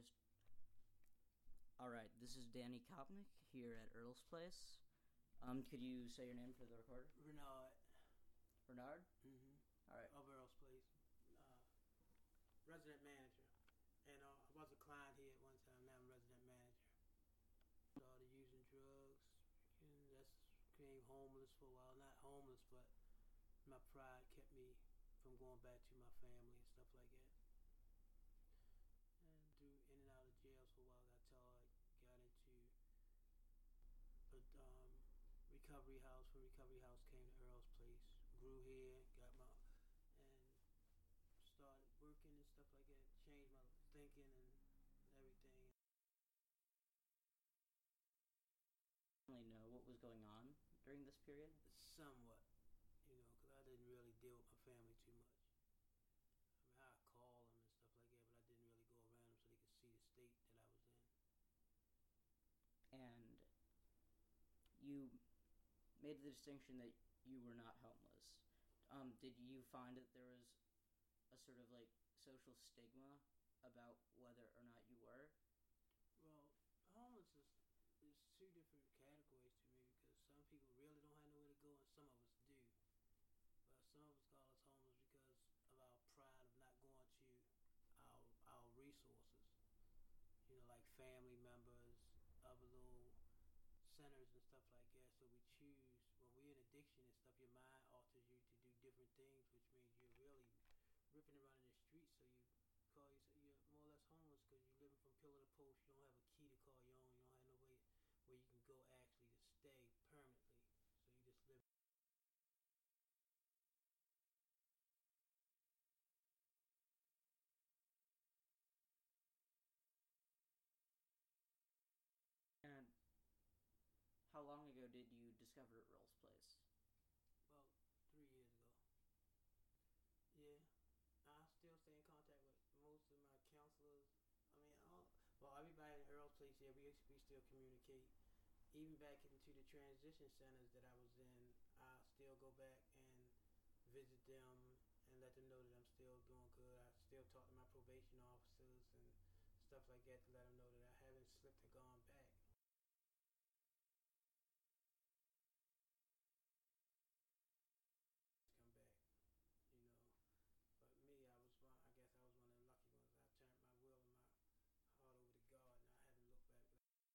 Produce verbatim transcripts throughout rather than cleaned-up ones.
just... Alright, this is Danny Kopnick here at Earl's Place. Um, could you say your name for the recorder? Renard. Renard? Mm-hmm. Alright. Of Earl's Place. Uh, resident manager. And uh, I was a client here at one time, now I'm resident manager. Started using drugs, and that's became homeless for a while. Not homeless, but my pride kept me from going back to my family and stuff like that. And through in and out of jails for a while, got tired, got into a um, recovery house. From recovery house came to Earl's Place, grew here, got my and started working and stuff like that. Changed my thinking and everything. Know what was going on during this period? Somewhat, you know, because I didn't really deal with my family too much. I mean, I call them and stuff like that, but I didn't really go around them so they could see the state that I was in. And you made the distinction that you were not homeless. Um, did you find that there was a sort of like social stigma about whether or not you were? Well, homeless is there's two different categories to me because some people really don't have nowhere to go and some of us do. But some of us call us homeless because of our pride of not going to our our resources. You know, like family members, other little centers and stuff like that. So we choose, when we're in addiction and stuff, your mind alters you to do different things, which means you're really ripping around in the streets. So you call yourself, you're more or less homeless because you're living from pillar to post. You don't have a key to call your own. You don't have no way where you can go actually to stay permanently. So you just live. And how long ago did you discover Earl's Place? About three years ago. Yeah. I still stay in contact with most of my counselors. I mean, I don't, well, everybody in Earl's Place, yeah, we, we still communicate. Even back into the transition centers that I was in, I still go back and visit them and let them know that I'm still doing good. I still talk to my probation officers and stuff like that to let them know that I haven't slipped and gone back. Come back, you know. But me, I was one. I guess I was one of the lucky ones. I turned my will and my heart over to God, and I haven't looked back.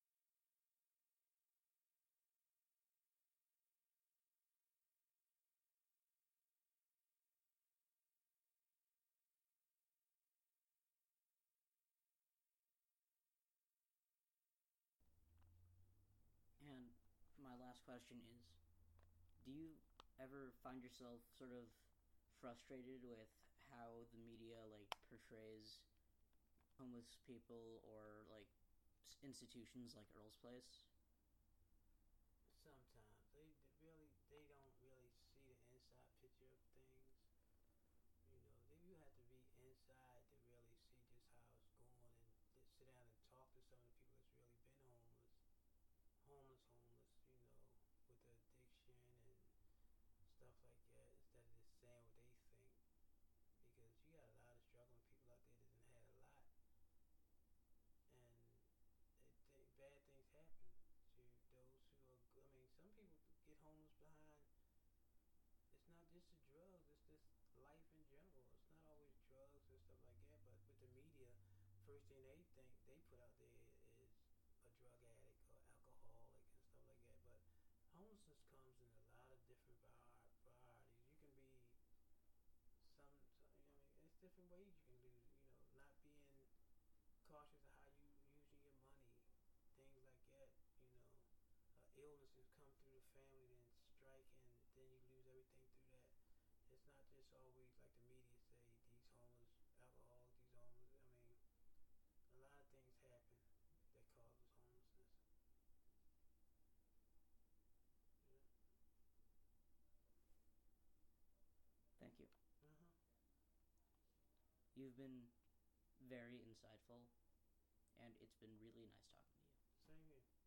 And my last question is, do you ever find yourself sort of frustrated with how the media like portrays homeless people or like institutions like Earl's Place? Sometimes they, they really they don't really see the inside picture of things. You know, then you have to be inside to really see just how it's going and sit down and talk to some of the people that's really been homeless, homeless, homeless. You know, with the addiction and stuff like that, instead of just saying what they think. Because you got a lot of struggling people out there that done had a lot, and it, th- bad things happen to those who are. I mean, some people get homeless behind. It's not just the drugs; it's just life in general. It's not always drugs and stuff like that. But with the media, first thing they think they put out there is a drug addict or alcoholic and stuff like that. But homelessness comes in a lot of different varieties. You can be some, some, I mean, it's different ways you can lose. You know, not being cautious of how you using your money, things like that. You know, uh, illnesses come through the family, then strike, and then you lose everything through that. It's not just always like the media say, these homeless alcoholics, these homeless. I mean, a lot of things happen that causes homelessness. Yeah. Thank you. Uh-huh. You've been very insightful, and it's been really nice talking to you. Same here.